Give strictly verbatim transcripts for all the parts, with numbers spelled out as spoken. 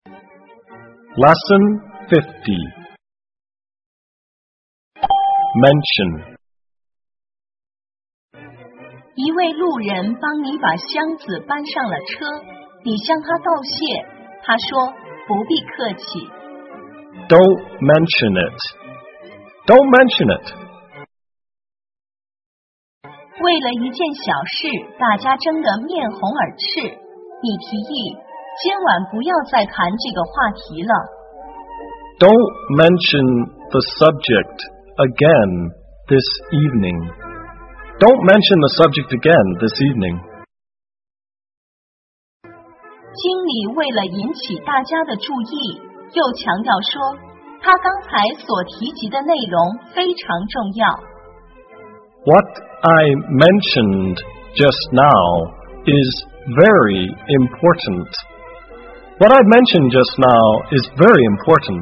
Lesson fifty. Mention. 一位路人帮你把箱子搬上了车，你向他道谢，他说不必客气。 Don't mention it. Don't mention it. 为了一件小事，大家争得面红耳赤，你提议今晚不要再谈这个话题了。 Don't mention the subject again this evening. Don't mention the subject again this evening. 经理为了引起大家的注意，又强调说，他刚才所提及的内容非常重要。 What I mentioned just now is very important. What I mentioned just now is very important.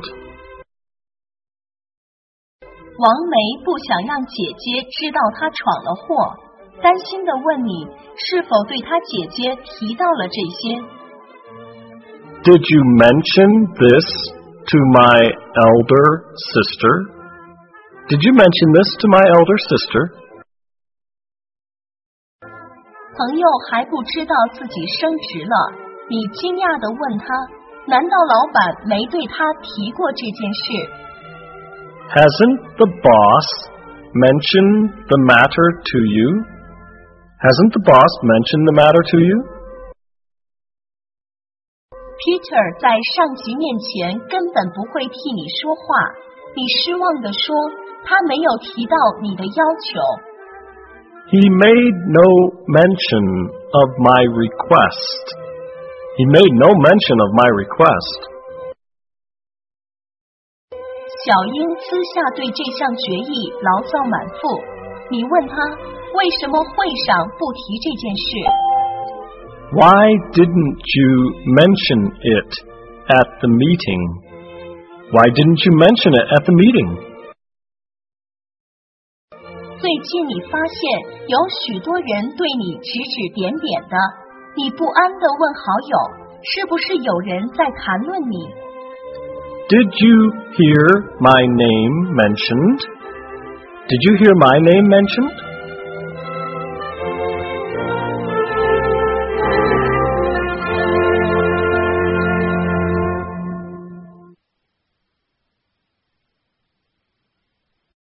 王梅不想让姐姐知道她闯了祸，担心地问你是否对她姐姐提到了这些。 Did you mention this to my elder sister? Did you mention this to my elder sister? 朋友还不知道自己升职了，你惊讶地问他，难道老板没对他提过这件事？ Hasn't the boss mentioned the matter to you? Hasn't the boss mentioned the matter to you? Peter 在上级面前根本不会替你说话，你失望地说，他没有提到你的要求。 He made no mention of my request. He made no mention of my request. 小英私下对这项决议牢骚满腹，你问他为什么会上不提这件事？ Why didn't you mention it at the meeting? Why didn't you mention it at the meeting? 最近你发现有许多人对你指指点点的，你不安地问好友，是不是有人在谈论你？ Did you hear my name mentioned? Did you hear my name mentioned?